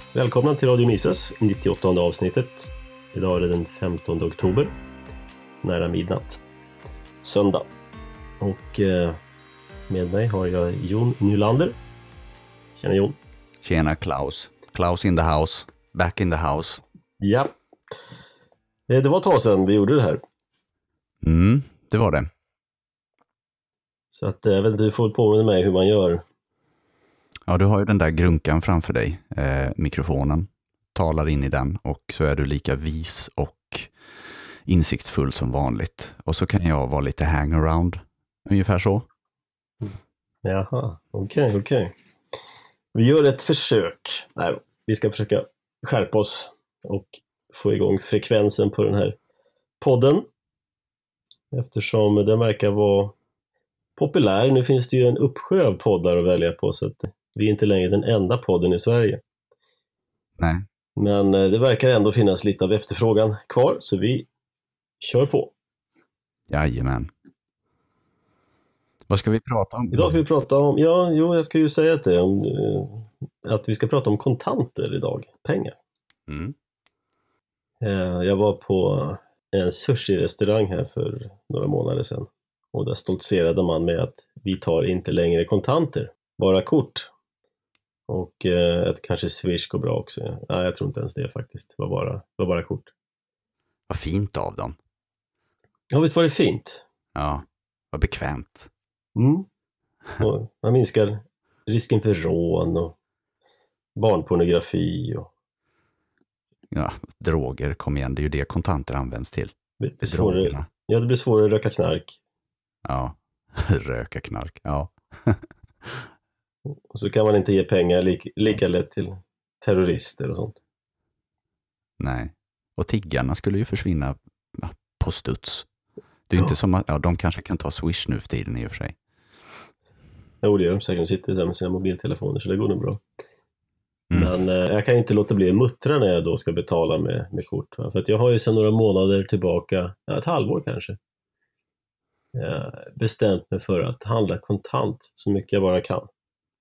Välkomna till Radio Mises, 98:e avsnittet. Idag är det den 15 oktober, nära midnatt, söndag. Och med mig har jag Jon Nylander. Tjena Jon. Tjena Klaus. Klaus in the house. Back in the house. Ja. Det var ett tag sedan vi gjorde det här. Det var det. Så att jag vet inte, du får påminna mig hur man gör. Ja, du har ju den där grunkan framför dig, mikrofonen. Talar in i den och så är du lika vis och insiktsfull som vanligt. Och så kan jag vara lite hangaround, ungefär så. Jaha, okej. Vi gör ett försök. Nej, vi ska försöka skärpa oss och få igång frekvensen på den här podden. Eftersom den verkar vara populär. Nu finns det ju en uppsjö av poddar att välja på, så att vi är inte längre den enda podden i Sverige. Nej. Men det verkar ändå finnas lite av efterfrågan kvar, så vi kör på. Jajamän. Vad ska vi prata om? Idag ska vi prata om, jag ska ju säga att vi ska prata om kontanter idag, pengar. Jag var på en sushi-restaurang här för några månader sedan. Och där stoltserade man med att vi tar inte längre kontanter, bara kort. Och att kanske Swish går bra också. Nej, jag tror inte ens det faktiskt. Det var bara kort. Vad fint av dem. Ja, visst var det fint? Ja, vad bekvämt. Och man minskar risken för rån och barnpornografi och... Ja, droger, kom igen. Det är ju det kontanter används till. Det blir svårare att röka knark. Ja, röka knark, ja. Och så kan man inte ge pengar lika lätt till terrorister och sånt. Nej, och tiggarna skulle ju försvinna på studs. Det är ju inte som att, de kanske kan ta Swish nu för tiden i och för sig. Jo, det gör de säkert. De sitter där med sina mobiltelefoner, så det går nog bra. Men jag kan inte låta bli att muttra när jag då ska betala med kort. För att jag har ju sedan några månader tillbaka, ett halvår kanske, bestämt mig för att handla kontant så mycket jag bara kan.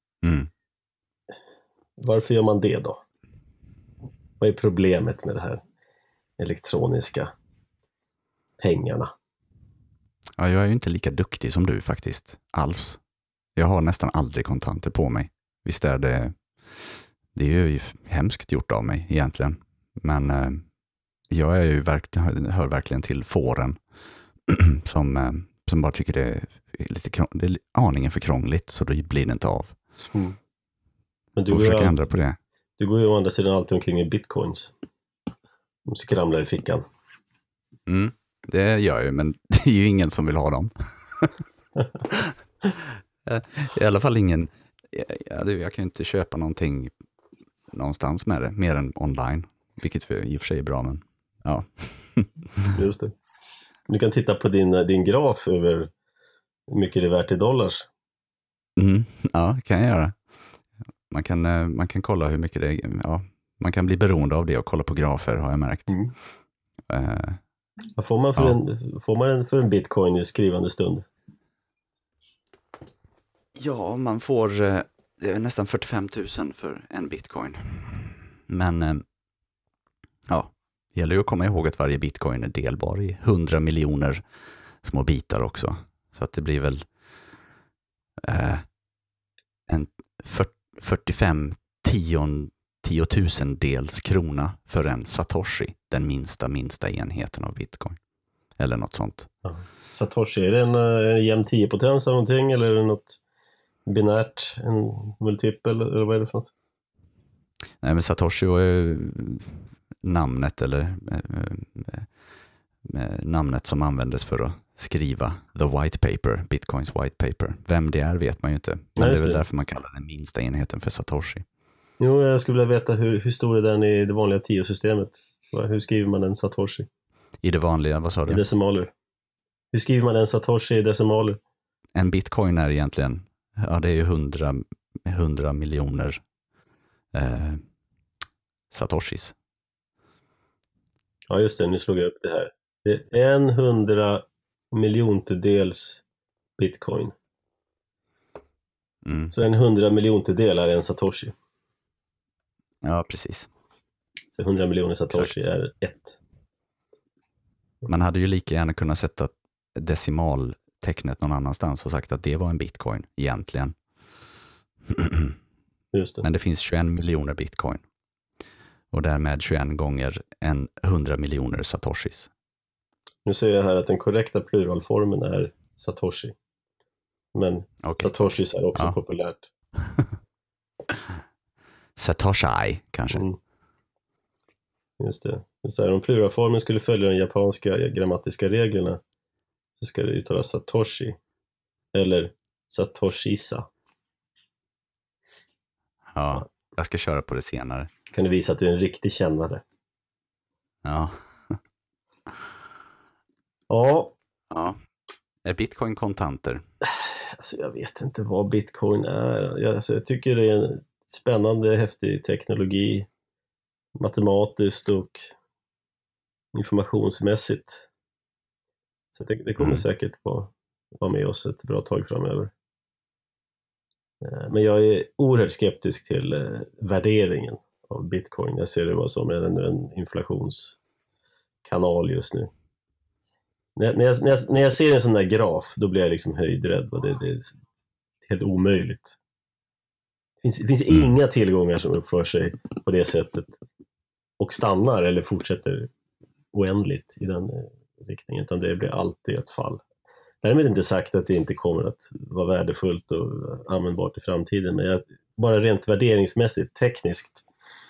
Varför gör man det då? Vad är problemet med det här elektroniska pengarna? Ja, jag är ju inte lika duktig som du faktiskt, alls. Jag har nästan aldrig kontanter på mig. Visst är det är ju hemskt gjort av mig egentligen. Men jag är ju hör verkligen till fåren som bara tycker det är aningen för krångligt, så då blir det inte av. Men du försöker ändra på det. Du går ju å andra sidan alltid omkring i bitcoins. De skramlar i fickan. Det gör jag ju, men det är ju ingen som vill ha dem. I alla fall ingen. Jag kan ju inte köpa någonting någonstans med det, mer än online. Vilket i och för sig är bra, men ja. Just det. Du kan titta på din graf över hur mycket det är värt i dollars. Ja, kan jag göra. Man kan kolla hur mycket det är. Ja, man kan bli beroende av det och kolla på grafer, har jag märkt. Vad får man för en bitcoin i skrivande stund? Ja, man får det är nästan 45 000 för en bitcoin. Men det gäller ju att komma ihåg att varje bitcoin är delbar i 100 miljoner små bitar också. Så att det blir väl en 45 tiotusendels krona för en satoshi, den minsta enheten av bitcoin. Eller något sånt. Ja. Satoshi, är det en jämn 10-potens eller någonting, eller är det något binärt, en multipel, eller vad är det för något? Nej, men satoshi är namnet eller namnet som användes för att skriva the white paper, bitcoins white paper. Vem det är vet man ju inte. Men det är väl därför man kallar den minsta enheten för satoshi. Jo, jag skulle vilja veta hur stor är den i det vanliga 10-systemet? Hur skriver man en satoshi? I det vanliga, vad sa du? I decimaler. Hur skriver man en satoshi i decimaler? En bitcoin är egentligen, det är ju 100 miljoner satoshis. Ja, just det, nu slog jag upp det här. Det är 100 miljontedels bitcoin. Så en 100 miljontedel är en satoshi. Ja, precis. Så 100 miljoner satoshi Exakt. är 1. Man hade ju lika gärna kunnat sätta decimaltecknet någon annanstans och sagt att det var en bitcoin egentligen. Just det. Men det finns 21 miljoner bitcoin. Och därmed 21 gånger 100 miljoner satoshis. Nu ser jag här att den korrekta pluralformen är satoshi. Men Okay. satoshis är också populärt. Satoshi kanske. Just det. Om pluralformen skulle följa de japanska grammatiska reglerna så ska det uttalas satoshi eller satoshisa. Ja, jag ska köra på det senare. Kan du visa att du är en riktig kännare? Ja. Ja. Är bitcoin kontanter? Alltså jag vet inte vad bitcoin är. Jag tycker det är en spännande, häftig teknologi. Matematiskt och informationsmässigt. Så det kommer säkert vara med oss ett bra tag framöver. Men jag är oerhört skeptisk till värderingen av bitcoin. Jag ser det bara som en inflationskanal just nu. När jag ser en sån där graf, då blir jag liksom höjdrädd. Det är helt omöjligt. Det finns inga tillgångar som uppför sig på det sättet och stannar eller fortsätter oändligt i den riktningen, utan det blir alltid ett fall. Därmed inte sagt att det inte kommer att vara värdefullt och användbart i framtiden, men bara rent värderingsmässigt, tekniskt.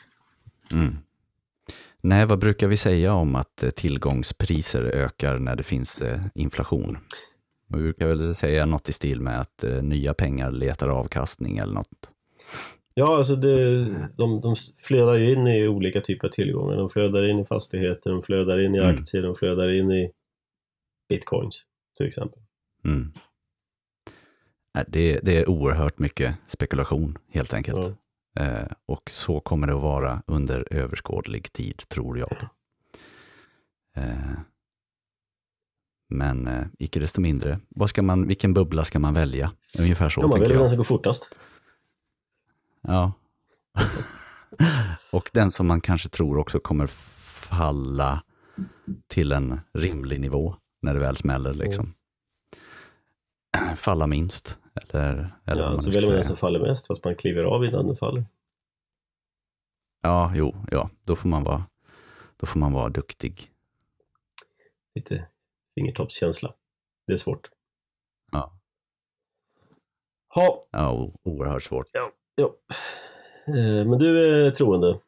Nej, vad brukar vi säga om att tillgångspriser ökar när det finns inflation? Vi brukar väl säga något i stil med att nya pengar letar avkastning eller något. Ja, alltså de flödar ju in i olika typer av tillgångar. De flödar in i fastigheter, de flödar in i aktier, de flödar in i bitcoins till exempel. Det är oerhört mycket spekulation helt enkelt. Och så kommer det att vara under överskådlig tid, tror jag. Men icke desto mindre, vilken bubbla ska man välja? Ungefär så, man tänker väljer jag. den som går fortast. Ja. Och den som man kanske tror också kommer falla till en rimlig nivå när det väl smäller liksom. Falla minst. Eller så väljer man den som faller mest, fast man kliver av innan den faller. Ja, då får man vara duktig. Lite fingertoppskänsla. Det är svårt. Ja, oerhört svårt. Ja. Men du är troende?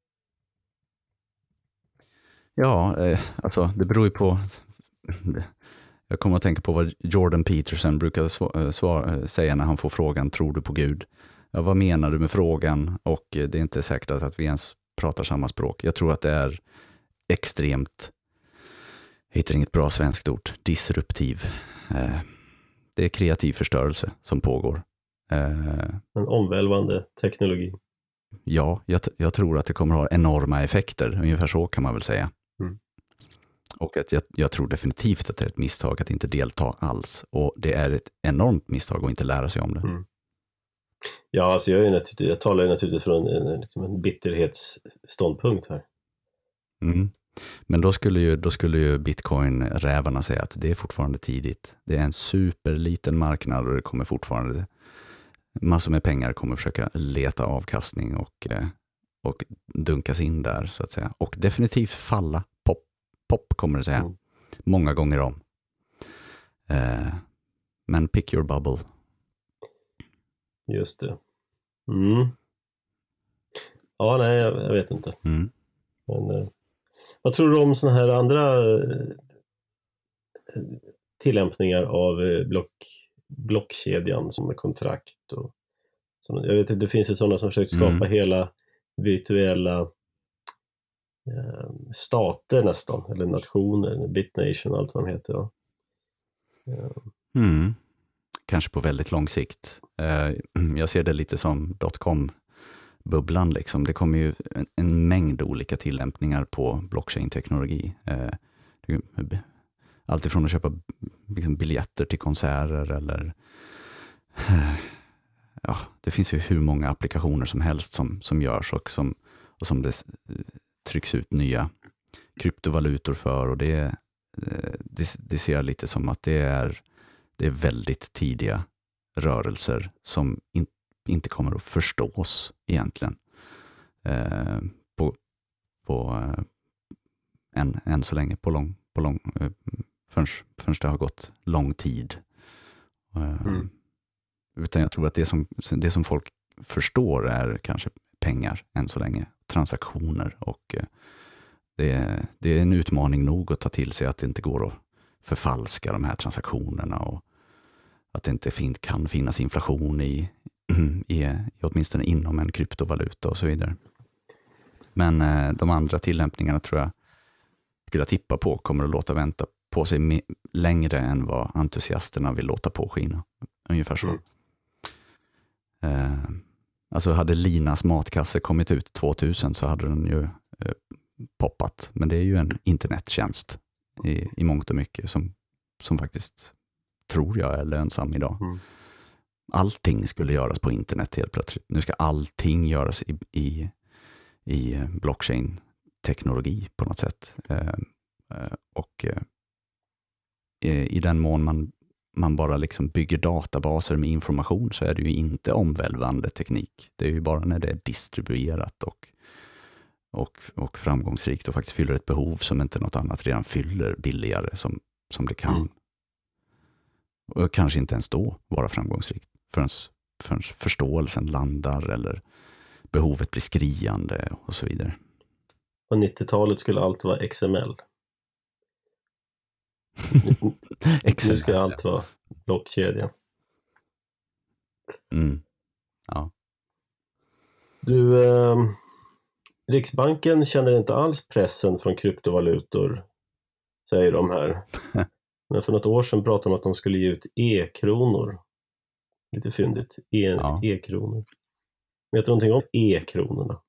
Ja, alltså det beror ju på. Jag kommer att tänka på vad Jordan Peterson brukar säga när han får frågan, tror du på Gud? Ja, vad menar du med frågan? Och det är inte säkert att vi ens pratar samma språk. Jag tror att det är extremt, jag hittar inget bra svenskt ord, disruptiv. Det är kreativ förstörelse som pågår. En omvälvande teknologi. Ja, jag tror att det kommer att ha enorma effekter. Ungefär så kan man väl säga. Och att jag tror definitivt att det är ett misstag att inte delta alls. Och det är ett enormt misstag att inte lära sig om det. Ja, alltså jag talar ju naturligtvis från en bitterhetsståndpunkt här. Men då skulle ju bitcoin-rävarna säga att det är fortfarande tidigt. Det är en superliten marknad och det kommer fortfarande massor med pengar kommer försöka leta avkastning och dunkas in där så att säga. Och definitivt falla. Pop kommer det säga. Många gånger om. Men pick your bubble. Just det. Ja, nej, jag vet inte. Men vad tror du om såna här andra tillämpningar av blockkedjan som är kontrakt och sådana? Jag vet inte, det finns ju sådana som försökt skapa hela virtuella stater nästan, eller nationer, BitNation och allt vad de heter. Kanske på väldigt lång sikt. Jag ser det lite som .com-bubblan liksom. Det kommer ju en mängd olika tillämpningar på blockchain-teknologi. Allt ifrån att köpa liksom biljetter till konserter eller det finns ju hur många applikationer som helst som görs och som och som det trycks ut nya kryptovalutor för, och det ser jag lite som att det är väldigt tidiga rörelser som inte kommer att förstås egentligen än så länge förrän det har gått lång tid. Utan jag tror att det som folk förstår är kanske pengar än så länge, transaktioner, och det är en utmaning nog att ta till sig att det inte går att förfalska de här transaktionerna, och att det inte kan finnas inflation i åtminstone inom en kryptovaluta och så vidare. Men de andra tillämpningarna tror jag skulle tippa på kommer att låta vänta på sig längre än vad entusiasterna vill låta påskina. Ungefär så. Alltså hade Linas matkasse kommit ut 2000 så hade den ju poppat. Men det är ju en internettjänst i mångt och mycket som faktiskt tror jag är lönsam idag. Allting skulle göras på internet helt plötsligt. Nu ska allting göras i blockchain-teknologi på något sätt. Och i den mån man bara liksom bygger databaser med information så är det ju inte omvälvande teknik. Det är ju bara när det är distribuerat och framgångsrikt och faktiskt fyller ett behov som inte något annat redan fyller billigare som det kan. Och kanske inte ens då vara framgångsrikt förrän förståelsen landar eller behovet blir skriande och så vidare. På 90-talet skulle allt vara XML. Nu ska allt vara blockkedja. Ja. Du, Riksbanken känner inte alls pressen från kryptovalutor, säger de här. Men för något år sedan pratade de om att de skulle ge ut e-kronor. Lite fyndigt. E-kronor. Vet du någonting om e-kronorna?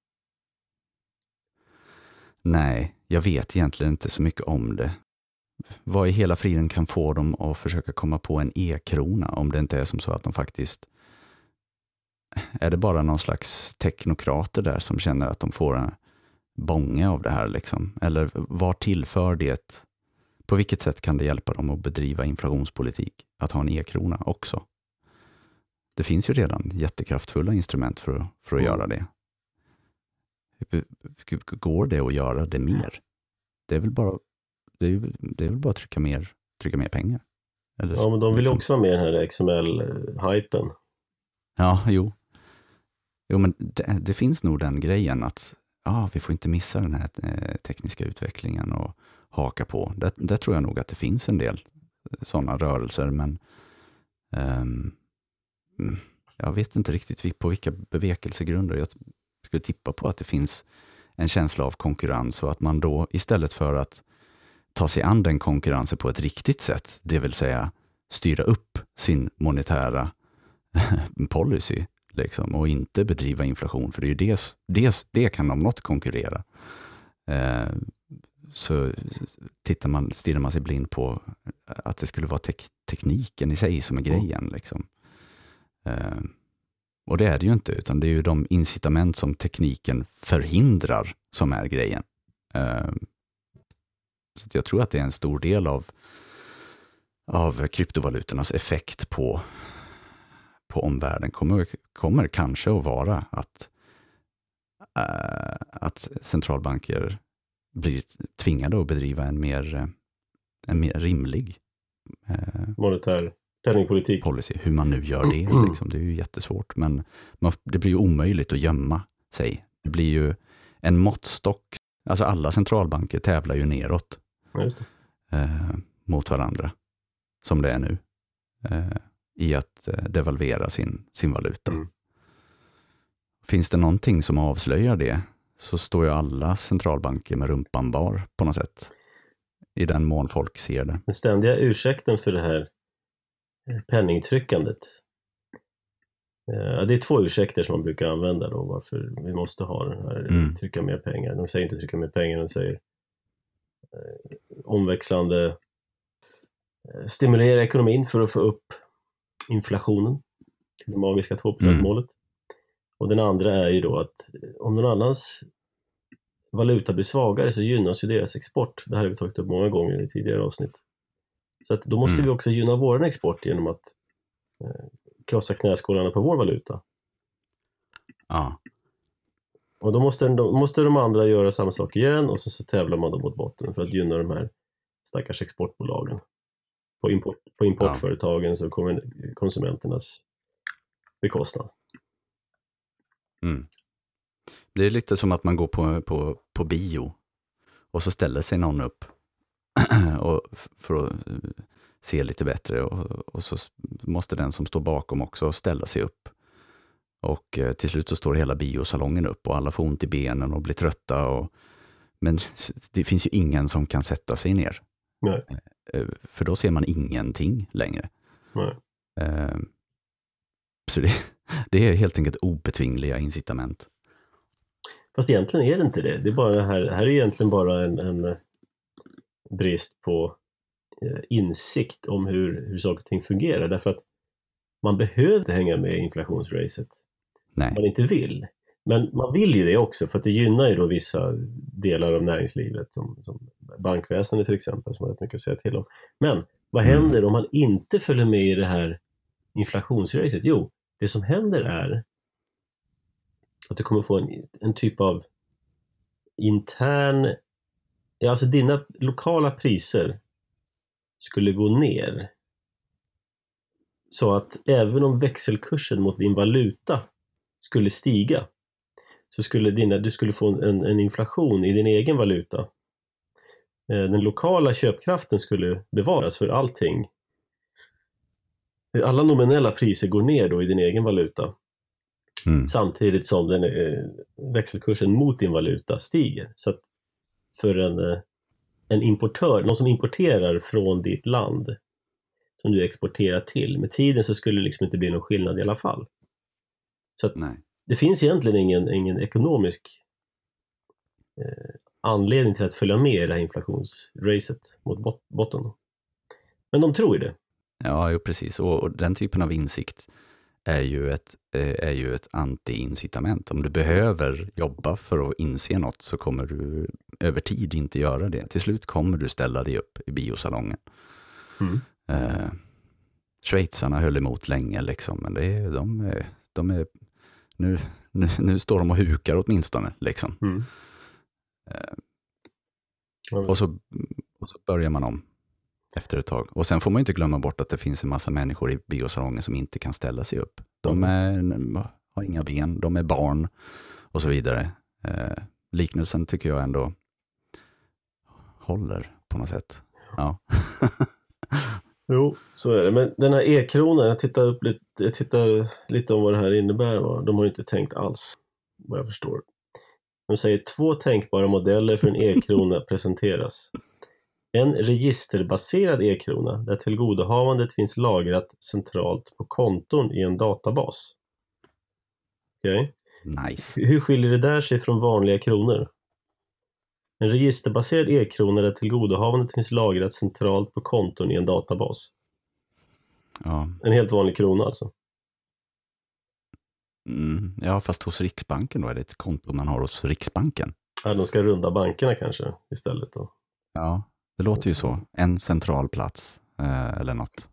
Nej, jag vet egentligen inte så mycket om det. Vad i hela friden kan få dem att försöka komma på en e-krona om det inte är som så att de faktiskt... Är det bara någon slags teknokrater där som känner att de får en bånge av det här liksom? Eller vad tillför det? På vilket sätt kan det hjälpa dem att bedriva inflationspolitik? Att ha en e-krona också? Det finns ju redan jättekraftfulla instrument för att göra det. Går det att göra det mer? Det är väl bara att trycka mer pengar. Eller ja, men de vill ju också vara med i den här XML-hypen. Ja, jo, men det finns nog den grejen att vi får inte missa den här tekniska utvecklingen och haka på. Där tror jag nog att det finns en del sådana rörelser, men jag vet inte riktigt på vilka bevekelsegrunder. Jag skulle tippa på att det finns en känsla av konkurrens och att man då istället för att ta sig an den konkurrensen på ett riktigt sätt, det vill säga styra upp sin monetära policy liksom, och inte bedriva inflation, för det är ju det kan om något konkurrera. Så stirrar man sig blind på att det skulle vara tekniken i sig som är grejen liksom. Och det är det ju inte, utan det är ju de incitament som tekniken förhindrar som är grejen. Så jag tror att det är en stor del av kryptovalutornas effekt på omvärlden kommer kanske att vara att centralbanker blir tvingade att bedriva en mer rimlig monetär penningpolitik policy. Hur man nu gör det, liksom, det är ju jättesvårt, men det blir ju omöjligt att gömma sig. Det blir ju en måttstock. Alltså alla centralbanker tävlar ju neråt mot varandra som det är nu i att devalvera sin valuta. Finns det någonting som avslöjar det så står ju alla centralbanker med rumpan bar på något sätt i den mån folk ser det. Den ständiga ursäkten för det här penningtryckandet. Det är två ursäkter som man brukar använda då, varför vi måste ha den här trycka mer pengar. De säger inte trycka mer pengar, de säger omväxlande stimulera ekonomin för att få upp inflationen till det magiska 2%-målet. Och den andra är ju då att om någon annans valuta blir svagare så gynnas ju deras export. Det här har vi tagit upp många gånger i tidigare avsnitt. Så att då måste vi också gynna vår export genom att krossa knäskålarna på vår valuta. Ja. Och då måste de andra göra samma sak igen och så tävlar man då mot botten för att gynna de här stackars exportbolagen på importföretagens och konsumenternas bekostnad. Mm. Det är lite som att man går på bio och så ställer sig någon upp och för att se lite bättre och så måste den som står bakom också ställa sig upp. Och till slut så står hela biosalongen upp och alla får ont i benen och blir trötta. Men det finns ju ingen som kan sätta sig ner. Nej. För då ser man ingenting längre. Nej. Så det är helt enkelt obetvingliga incitament. Fast egentligen är det inte det. Det är bara det här är egentligen bara en brist på insikt om hur saker och ting fungerar. Därför att man behöver inte hänga med i inflationsracet. Nej. Man inte vill. Men man vill ju det också för att det gynnar ju då vissa delar av näringslivet som bankväsendet till exempel som har rätt mycket att säga till om. Men vad händer om man inte följer med i det här inflationsracet? Jo, det som händer är att du kommer få en typ av intern... Ja, alltså dina lokala priser skulle gå ner. Så att även om växelkursen mot din valuta skulle stiga så skulle du skulle få en inflation i din egen valuta. Den lokala köpkraften skulle bevaras för allting. Alla nominella priser går ner då i din egen valuta. Samtidigt som växelkursen mot din valuta stiger. Så att för en importör, någon som importerar från ditt land som du exporterar till, med tiden så skulle det liksom inte bli någon skillnad i alla fall. Så att det finns egentligen ingen ekonomisk anledning till att följa med i det här inflationsracet mot botten. Men de tror ju det. Ja, precis. Och den typen av insikt är ju ett anti-incitament. Om du behöver jobba för att inse något så kommer du över tid inte göra det. Till slut kommer du ställa dig upp i biosalongen. Schweizarna höll emot länge liksom, men de är nu står de och hukar åtminstone liksom. Och så börjar man om efter ett tag. Och sen får man inte glömma bort att det finns en massa människor i biosalongen som inte kan ställa sig upp. De har inga ben, de är barn och så vidare. Liknelsen tycker jag ändå håller på något sätt. Ja. Jo, så är det. Men den här e-kronan, jag tittar lite om vad det här innebär. De har ju inte tänkt alls, vad jag förstår. De säger 2 tänkbara modeller för en e-krona presenteras. En registerbaserad e-krona där tillgodohavandet finns lagrat centralt på konton i en databas. Okej. Nice. Hur skiljer det där sig från vanliga kronor? En registerbaserad e-krona där tillgodohavandet finns lagrat centralt på konton i en databas. Ja. En helt vanlig krona alltså. Ja, fast hos Riksbanken då är det ett konto man har hos Riksbanken. Ja, de ska runda bankerna kanske istället då. Ja, det låter ju så. En central plats eller något.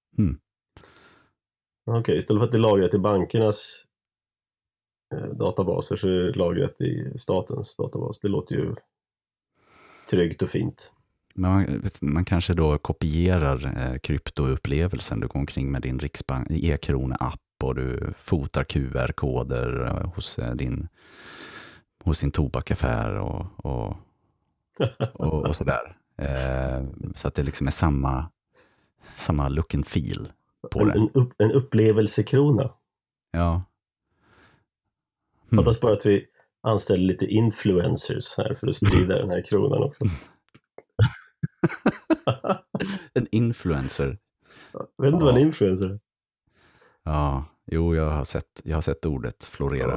Okej, istället för att det är lagrat i bankernas databaser så är det lagrat i statens databas. Det låter ju tryggt och fint. Men man kanske då kopierar kryptoupplevelsen. Du går omkring med din e-krona-app och du fotar QR-koder hos din tobakaffär och sådär. Så att det liksom är samma look and feel på det. En upplevelsekrona. Ja. Fattas bara att vi anställer lite influencers här för att sprida den här kronan också. En influencer. Vet inte vad en influencer är? Ja, jo, jag har sett ordet florera.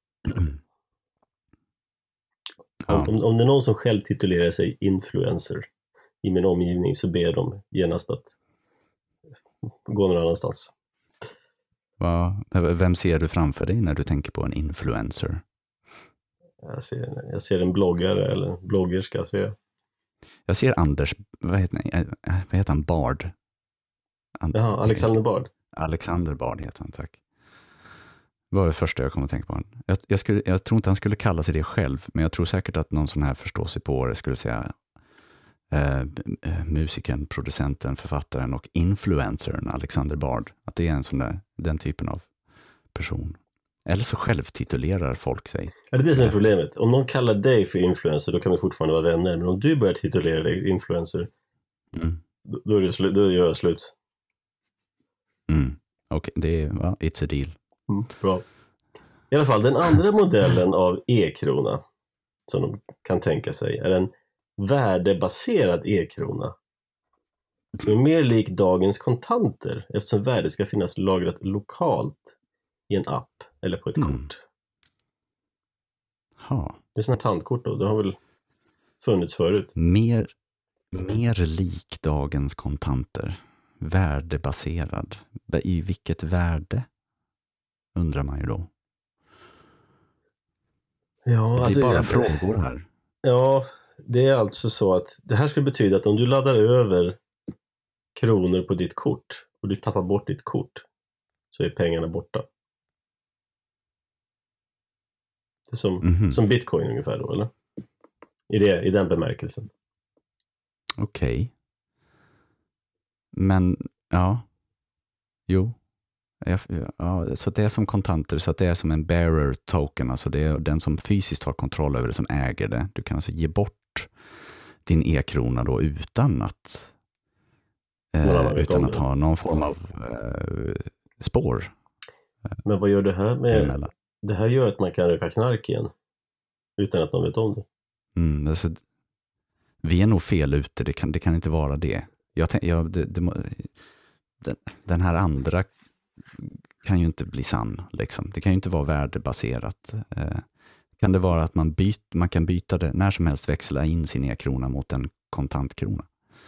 Ja. Om det är någon som själv titulerar sig influencer i min omgivning så ber de genast att gå någon annanstans. Vem ser du framför dig när du tänker på en influencer? Jag ser en bloggare eller en bloggerska. Jag ser Anders, vad heter han? Bard. Jaha, Alexander Bard. Alexander Bard heter han, tack. Det var det första jag kom att tänka på. Jag tror inte han skulle kalla sig det själv, men jag tror säkert att någon sån här förståsigpåare skulle säga musikern, producenten, författaren och influencern Alexander Bard. Att det är en sån där, den typen av person. Eller så självtitulerar folk sig. Ja, det är det som är problemet. Om någon kallar dig för influencer, då kan vi fortfarande vara vänner. Men om du börjar titulera dig influencer, då gör jag slut. Okej, det är, it's a deal. Bra. I alla fall, den andra modellen av e-krona som de kan tänka sig är en värdebaserad e-krona. Det är mer lik dagens kontanter eftersom värdet ska finnas lagrat lokalt i en app eller på ett kort. Det är sådana tantkort då, det har väl funnits förut. Mer lik dagens kontanter. Värdebaserad. I vilket värde? Undrar man ju då. Ja, det är bara frågor här. Ja, det är alltså så att det här skulle betyda att om du laddar över kronor på ditt kort och du tappar bort ditt kort så är pengarna borta. Det är som bitcoin ungefär då, eller? I den bemärkelsen. Okej. Men, ja. Jo. Ja, så det är som kontanter, så att det är som en bearer token, alltså det är den som fysiskt har kontroll över det som äger det. Du kan alltså ge bort din e-krona då utan att ha någon form av spår. Men vad gör det här med? Det här gör att man kan röka knark igen utan att någon vet om det. Alltså, vi är nog fel ute, det kan inte vara det. Den här andra kan ju inte bli sann. Liksom. Det kan ju inte vara värdebaserat. Kan det vara att man kan byta det när som helst, växla in sin e-krona mot en kontantkrona?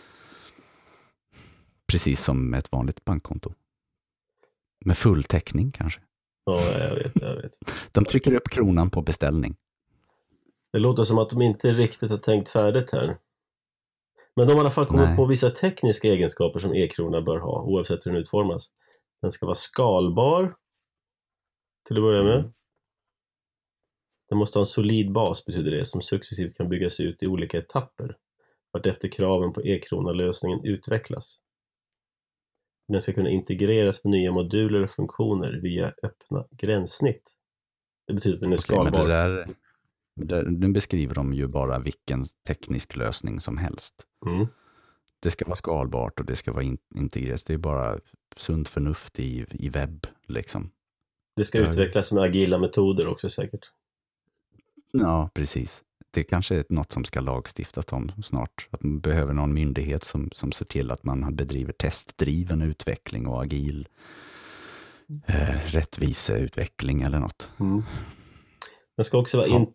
Precis som ett vanligt bankkonto. Med full täckning kanske. Ja, jag vet. De trycker upp kronan på beställning. Det låter som att de inte riktigt har tänkt färdigt här. Men de har i alla fall kommit på vissa tekniska egenskaper som e-krona bör ha, oavsett hur den utformas. Den ska vara skalbar, till att börja med. Den måste ha en solid bas, betyder det, som successivt kan byggas ut i olika etapper, vartefter kraven på e-krona-lösningen utvecklas. Den ska kunna integreras med nya moduler och funktioner via öppna gränssnitt. Det betyder att den är skalbar. Nu beskriver de ju bara vilken teknisk lösning som helst. Det ska vara skalbart och det ska vara integrerat. Det är bara sunt förnuft i webb liksom. Det ska utvecklas med agila metoder också säkert. Ja, precis. Det kanske är något som ska lagstiftas om snart. Att man behöver någon myndighet som ser till att man bedriver testdriven utveckling och agil rättviseutveckling eller något. Den ska också vara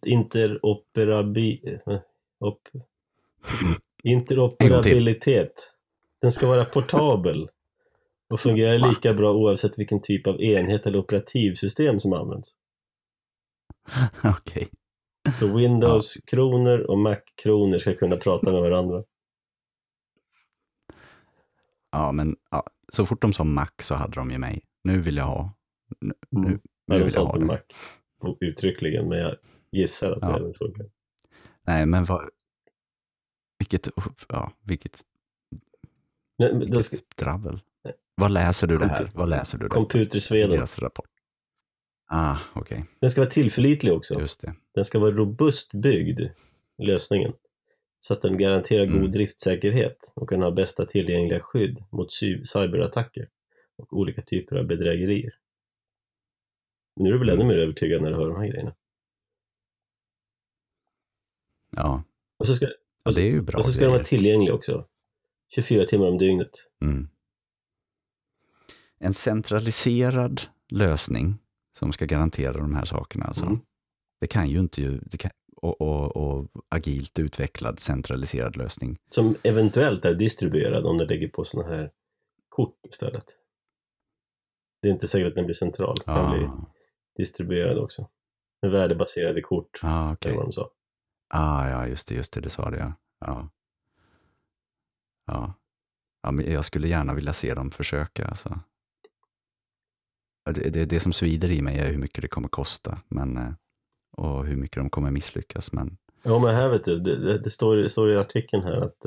interoperabilitet. Den ska vara portabel och fungera lika bra oavsett vilken typ av enhet eller operativsystem som används. Okej. Så Windows-kronor och Mac-kronor ska kunna prata med varandra. Ja, men så fort de sa Mac så hade de ju mig. Nu vill jag ha. Nu vill jag ha det. Mac uttryckligen, men jag gissar att det även funkar. Nej, men vilket dravel. Vad läser du det här? Vad läser du det? Computersveden. Deras rapport. Okej. Den ska vara tillförlitlig också. Just det. Den ska vara robust byggd, lösningen. Så att den garanterar god driftsäkerhet och kan ha bästa tillgängliga skydd mot cyberattacker och olika typer av bedrägerier. Men nu är du väl ännu mer övertygad när du hör de här grejerna. Ja. Och så ska, det är ju bra. Och så ska den vara tillgänglig också. 24 timmar om dygnet. En centraliserad lösning som ska garantera de här sakerna. Alltså. Det kan ju inte... Och agilt utvecklad centraliserad lösning. Som eventuellt är distribuerad om den lägger på såna här kort istället. Det är inte säkert att den blir central. Den kan bli distribuerad också. med värdebaserade kort. Ja, okej. Det var de sa. Ja, just det sa det ja. Ja. Ja, men jag skulle gärna vilja se dem försöka alltså. Det som svider i mig är hur mycket det kommer kosta, men och hur mycket de kommer misslyckas, men Ja, men här vet du, det står i artikeln här att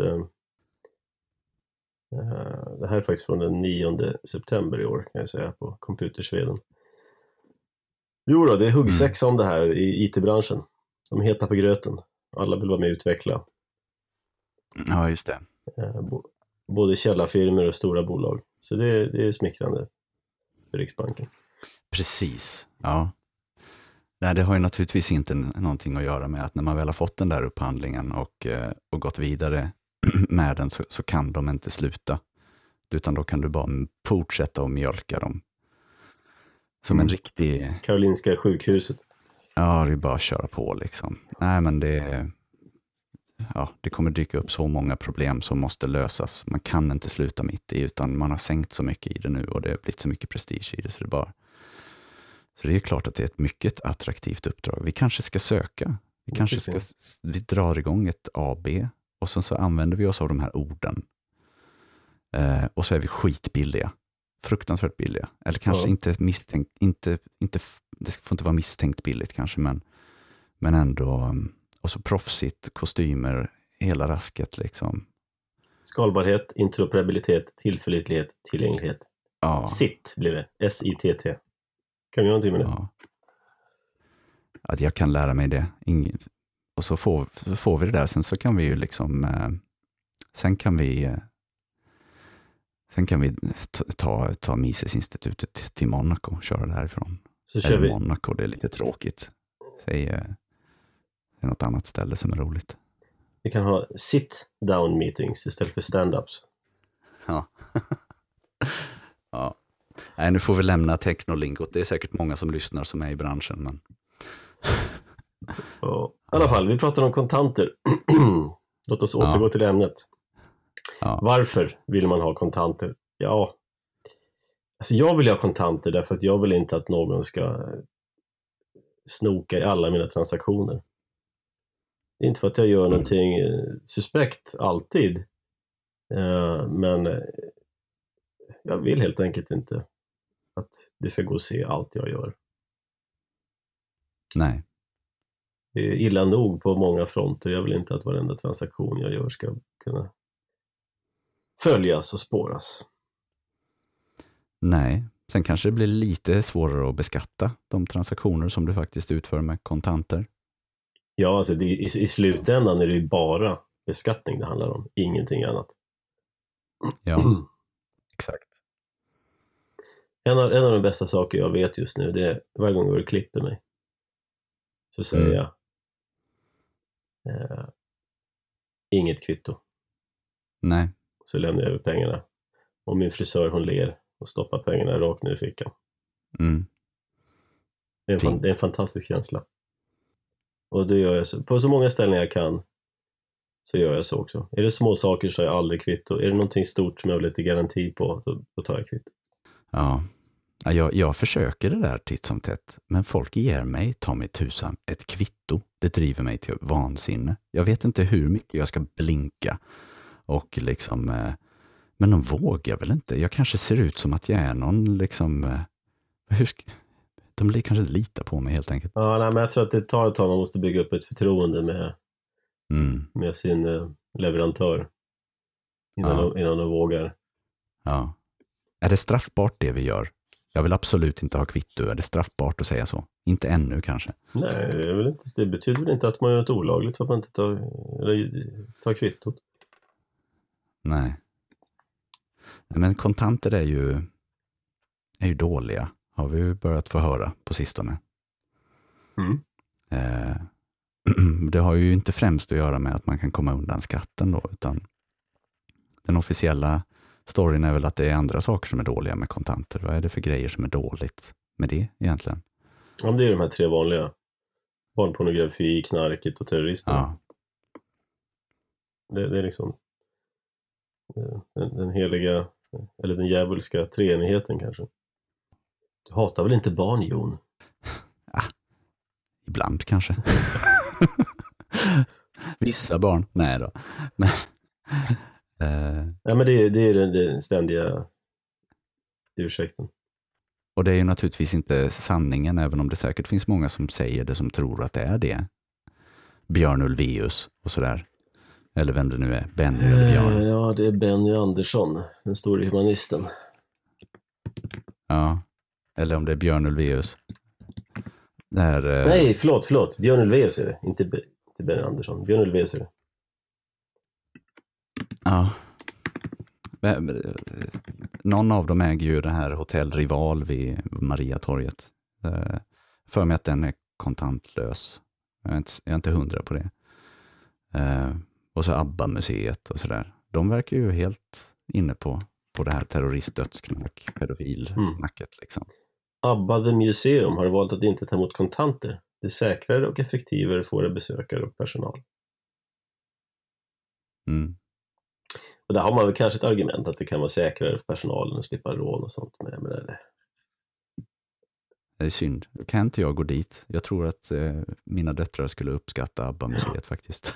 det här är faktiskt från den 9 september i år kan jag säga på Computersveden. Jo då, det är huggsexa om det här i IT-branschen. De är heta på gröten. Alla vill vara med och utveckla. ja, just det. Både källarfirmor och stora bolag. Så det är smickrande för Riksbanken. Precis, ja. Nej, det har ju naturligtvis inte någonting att göra med att när man väl har fått den där upphandlingen och gått vidare med den så kan de inte sluta. Utan då kan du bara fortsätta och mjölka dem. Som en riktig... Karolinska sjukhuset. Ja, det är bara att köra på liksom. Nej, men det kommer dyka upp så många problem som måste lösas. Man kan inte sluta mitt i, utan man har sänkt så mycket i det nu och det har blivit så mycket prestige i det. Så det är klart att det är ett mycket attraktivt uppdrag. Vi kanske ska söka. Vi drar igång ett AB och sen så använder vi oss av de här orden. Och så är vi skitbilliga. Fruktansvärt billiga. Eller kanske inte misstänkt, det får inte vara misstänkt billigt kanske, men ändå, och så proffsigt, kostymer, hela rasket liksom. Skalbarhet, interoperabilitet, tillförlitlighet, tillgänglighet. Ja. SIT blir det. SITT. Kan vi göra någonting med det? Ja. Att jag kan lära mig det. Och så får vi det där. Sen så kan vi ju liksom, sen kan vi ta Mises-institutet till Monaco och köra därifrån. Så kör vi. Monaco, det är lite tråkigt. Säg det är något annat ställe som är roligt. Vi kan ha sit-down meetings istället för stand-ups. Ja. Ja. Nej, nu får vi lämna teknolingot. Det är säkert många som lyssnar som är i branschen. Men... Ja. I alla fall, vi pratar om kontanter. Låt oss återgå till ämnet. Ja. Varför vill man ha kontanter? Ja, alltså jag vill ha kontanter därför att jag vill inte att någon ska snoka i alla mina transaktioner. Det är inte för att jag gör någonting suspekt alltid, men jag vill helt enkelt inte att det ska gå att se allt jag gör. Nej. Det är illa nog på många fronter. Jag vill inte att varenda transaktion jag gör ska kunna följas och spåras. Nej, sen kanske det blir lite svårare att beskatta de transaktioner som du faktiskt utför med kontanter. Ja, alltså i slutändan är det ju bara beskattning det handlar om, ingenting annat. Ja, exakt. En av de bästa saker jag vet just nu, det är varje gång du klipper mig så säger jag inget kvitto. Nej. Så lämnar jag över pengarna. Och min frisör, hon ler och stoppar pengarna rakt ner i fickan. Det är en fantastisk känsla. Och då gör jag så. På så många ställen jag kan så gör jag så också. Är det små saker så har jag aldrig kvitto. Är det någonting stort som jag har lite garanti på, då tar jag kvitto. Ja, jag försöker det där titt som tätt. Men folk ger mig, ta mig tusan, ett kvitto. Det driver mig till vansinne. Jag vet inte hur mycket jag ska blinka. Och liksom, men de vågar väl inte. Jag kanske ser ut som att jag är någon liksom, de kanske lita på mig helt enkelt. Ja, nej, men jag tror att det tar ett tag. Man måste bygga upp ett förtroende med sin leverantör innan de vågar. Ja. Är det straffbart det vi gör? Jag vill absolut inte ha kvitto. Är det straffbart att säga så? Inte ännu kanske. Nej, det betyder väl inte att man gör något olagligt för att man inte tar kvittot. Nej. Men kontanter är ju dåliga. Har vi ju börjat få höra på sistone. Det har ju inte främst att göra med att man kan komma undan skatten då, utan den officiella storyn är väl att det är andra saker som är dåliga med kontanter. Vad är det för grejer som är dåligt med det egentligen? Ja, det är de här 3 vanliga. Barnpornografi, knarket och terrorister. Ja. Det är liksom den heliga, eller den djävulska treenigheten kanske. Du hatar väl inte barn, Jon? Ibland kanske. Vissa barn. Nej då. Men, Ja, men det är den ständiga ursäkten. och det är ju naturligtvis inte sanningen, även om det säkert finns många som säger det, som tror att det är det. Björn Ulvaeus och sådär. Eller vem det nu är. Benny eller Björn. Ja, det är Benny Andersson, den store humanisten. Ja. Eller om det är Björn Ulvaeus. Där, Nej, förlåt. Björn Ulvaeus är det. Inte Benny Andersson. Björn Ulvaeus är det. Ja. Någon av dem äger ju det här Hotell Rival vid Mariatorget. För mig att den är kontantlös. Jag är inte 100 på det. Och så ABBA-museet och sådär. De verkar ju helt inne på det här terroristdödsknack, pedofilsnacket liksom. ABBA The Museum har valt att inte ta emot kontanter. Det är säkrare och effektivare för våra besökare och personal. Mm. Och där har man väl kanske ett argument att det kan vara säkrare för personalen att slippa rån och sånt. Men Det är synd. Kan inte jag gå dit? Jag tror att mina döttrar skulle uppskatta ABBA-museet faktiskt.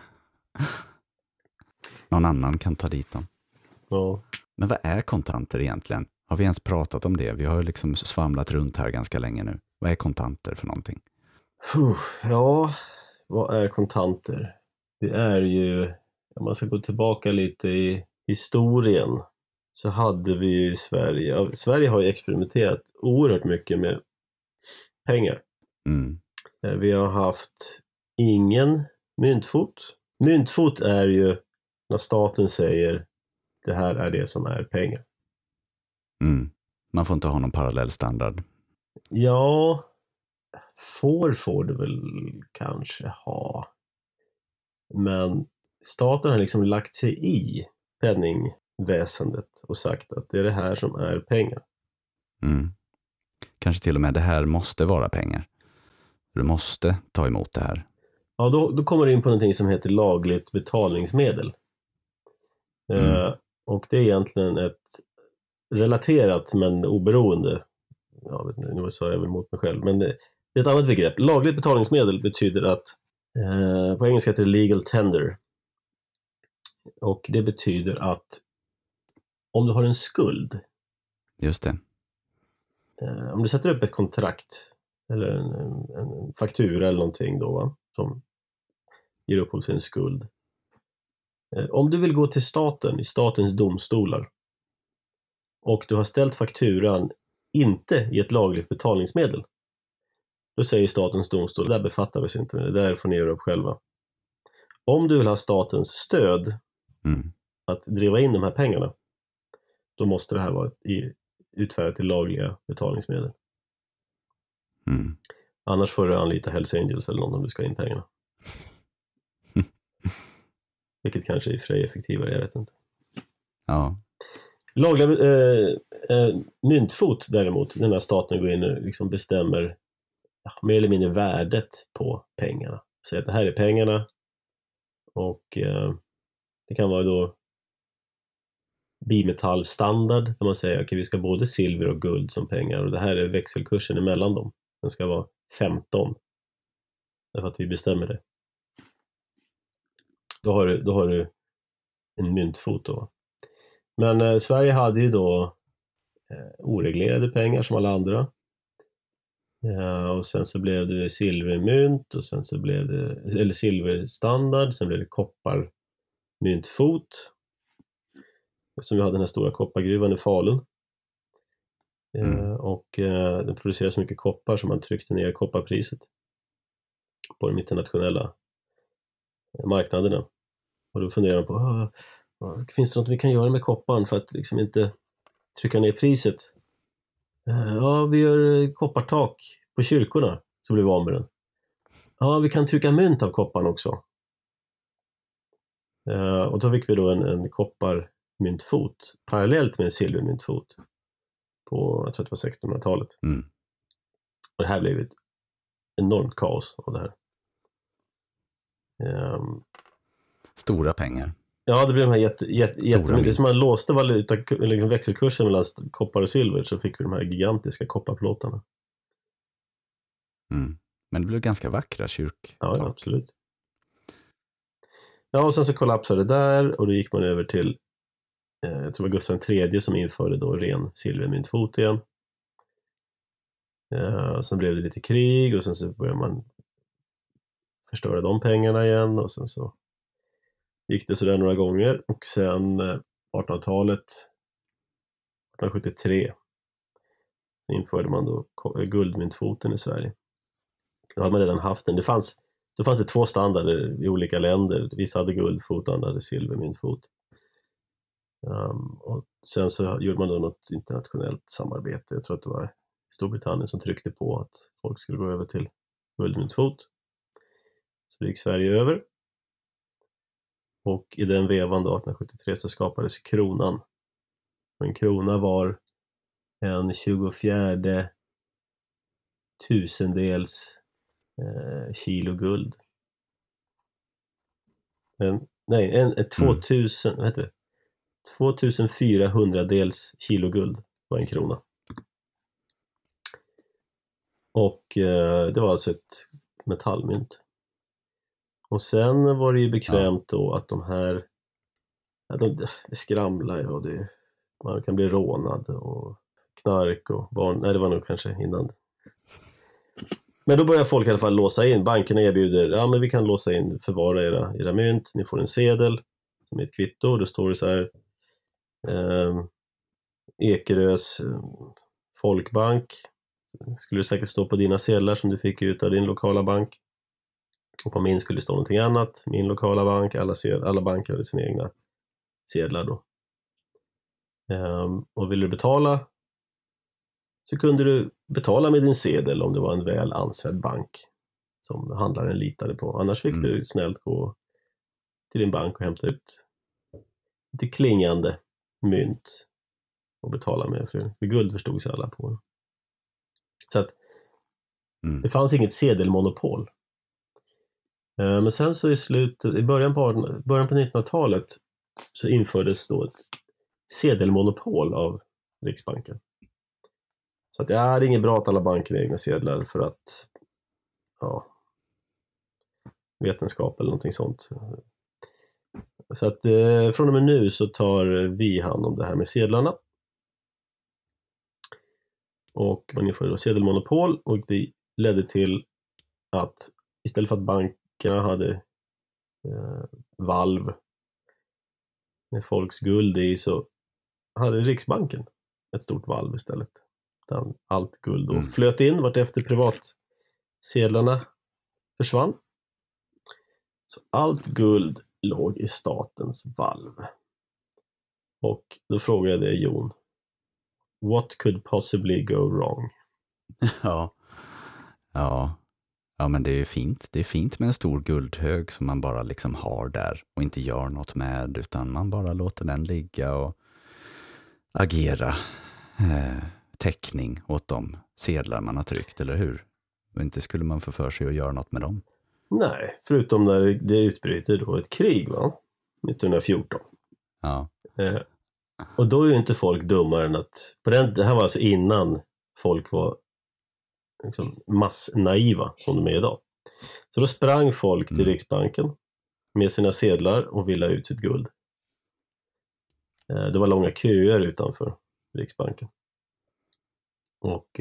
Någon annan kan ta dit dem. Ja. Men vad är kontanter egentligen? Har vi ens pratat om det? Vi har ju liksom svamlat runt här ganska länge nu. Vad är kontanter för någonting? Ja, vad är kontanter? Det är ju, om man ska gå tillbaka lite i historien, så hade vi ju i Sverige har ju experimenterat oerhört mycket med pengar. Mm. Vi har haft ingen myntfot. Myntfot är ju när staten säger det här är det som är pengar. Mm. Man får inte ha någon parallell standard. Ja, får du väl kanske ha. Men staten har liksom lagt sig i penningväsendet och sagt att det är det här som är pengar. Mm. Kanske till och med det här måste vara pengar. Du måste ta emot det här. Ja, då kommer du in på någonting som heter lagligt betalningsmedel. Och det är egentligen ett relaterat men oberoende, jag vet inte, nu sa jag väl mot mig själv, men det är ett annat begrepp. Lagligt betalningsmedel betyder att på engelska heter det legal tender. Och det betyder att om du har en skuld, Just det. om du sätter upp ett kontrakt eller en faktura eller någonting då, va, som ger upphov till en skuld. Om du vill gå till staten i statens domstolar och du har ställt fakturan inte i ett lagligt betalningsmedel, då säger statens domstol, det där befattar vi oss inte med, det där får ni göra upp själva. Om du vill ha statens stöd att driva in de här pengarna, då måste det här vara utfärdat till lagliga betalningsmedel. Annars får du anlita Hells Angels eller någon om du ska in pengarna. Vilket kanske är för sig effektivare, jag vet inte. Ja. Lagliga myntfot däremot, den här staten går in och liksom bestämmer mer eller mindre värdet på pengarna. Så att det här är pengarna och det kan vara då bimetallstandard där man säger att vi ska både silver och guld som pengar och det här är växelkursen emellan dem. Den ska vara 15. Därför att vi bestämmer det. Då har du en myntfot då. Men Sverige hade ju då oreglerade pengar som alla andra. Och sen så blev det silvermynt och sen så blev det, eller silverstandard, sen blev det kopparmyntfot. Som vi hade den här stora koppargruvan i Falun. Och den producerade så mycket koppar som man tryckte ner kopparpriset på de internationella marknaderna. Och då funderar man på, finns det något vi kan göra med kopparn för att liksom inte trycka ner priset? Ja, vi gör koppartak på kyrkorna så blir vi av med den. Ja, vi kan trycka mynt av kopparn också. Och då fick vi då en kopparmyntfot parallellt med en silvermyntfot på, jag tror det var 1600-talet. Och det här blev ett enormt kaos av det här. Stora pengar. Ja, det blev de här jättemycket. Som man låste växelkursen mellan koppar och silver så fick vi de här gigantiska kopparplåtarna. Men det blev ganska vackra kyrktak. Ja, absolut. Ja, och sen så kollapsade det där och då gick man över till jag tror det var Gustav III som införde då ren silvermyntfot igen. Sen blev det lite krig och sen så började man förstöra de pengarna igen och sen så gick det sådär några gånger och sen 1800-talet, 1873, så införde man då guldmyntfoten i Sverige. Då hade man redan haft den. Då fanns det 2 standarder i olika länder. Vissa hade guldfot och andra hade silvermyntfot. Och sen så gjorde man då något internationellt samarbete. Jag tror att det var Storbritannien som tryckte på att folk skulle gå över till guldmyntfot. Så gick Sverige över. Och i den vevan då, 1873, så skapades kronan. Och en krona var en 24 tusendels kilo guld. En 2000, vad heter det? 2400 dels kilo guld var en krona. Och det var alltså ett metallmynt. Och sen var det ju bekvämt då att de här, det skramlar och man kan bli rånad och knark och barn, nej det var nog kanske innan. Men då börjar folk i alla fall låsa in, bankerna erbjuder, ja men vi kan låsa in, förvara era mynt, ni får en sedel som är ett kvitto, då står det så här Ekerös folkbank, skulle det säkert stå på dina sedlar som du fick ut av din lokala bank. Och på min skulle det stå någonting annat, min lokala bank, alla banker hade sina egna sedlar då. Och vill du betala så kunde du betala med din sedel om det var en väl ansedd bank som handlaren litade på. Annars fick du snällt gå till din bank och hämta ut lite klingande mynt och betala med, för guld förstod sig alla på. Så att det fanns inget sedelmonopol. Men sen så i början på 1900-talet så infördes då ett sedelmonopol av Riksbanken. Så att det är inget bra att alla banker har egna sedlar för att vetenskap eller någonting sånt. Så att från och med nu så tar vi hand om det här med sedlarna. Och man införde då sedelmonopol och det ledde till att istället för att bankerna hade valv med folks guld i, så hade Riksbanken ett stort valv istället. Där allt guld då flöt in vart efter privatsedlarna försvann. Så allt guld låg i statens valv. Och då frågade jag dig, Jon, what could possibly go wrong? Ja, men det är ju fint. Det är fint med en stor guldhög som man bara liksom har där och inte gör något med, utan man bara låter den ligga och agera täckning åt de sedlar man har tryckt, eller hur? Och inte skulle man få för sig att göra något med dem. Nej, förutom när det utbryter då ett krig, va? 1914. Ja. Och då är ju inte folk dummare än att, det här var alltså innan folk var liksom massnaiva som de är idag. Så då sprang folk till Riksbanken med sina sedlar och ville ha ut sitt guld. Det var långa köer utanför Riksbanken. Och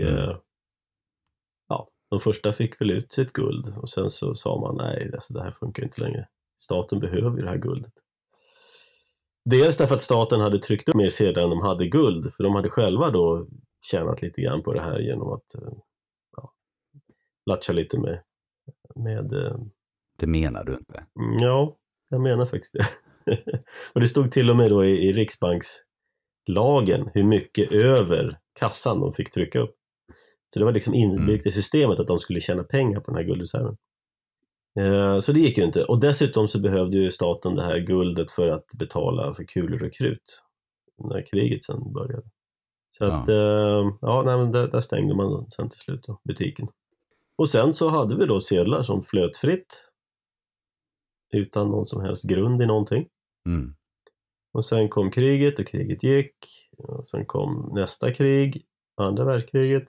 de första fick väl ut sitt guld och sen så sa man nej, alltså det här funkar inte längre. Staten behöver ju det här guldet. Dels därför att staten hade tryckt upp mer sedlar än de hade guld, för de hade själva då tjänat lite grann på det här genom att latcha lite med Det menar du inte? Ja, jag menar faktiskt det. Och det stod till och med då i riksbankslagen hur mycket över kassan de fick trycka upp. Så det var liksom inbyggt i systemet att de skulle tjäna pengar på den här guldreserven. Så det gick ju inte. Och dessutom så behövde ju staten det här guldet för att betala för kulor och krut när kriget sen började. Så att, men där stängde man sen till slut då, butiken. Och sen så hade vi då sedlar som flöt fritt utan någon som helst grund i någonting. Och sen kom kriget och kriget gick. Och sen kom nästa krig, andra världskriget.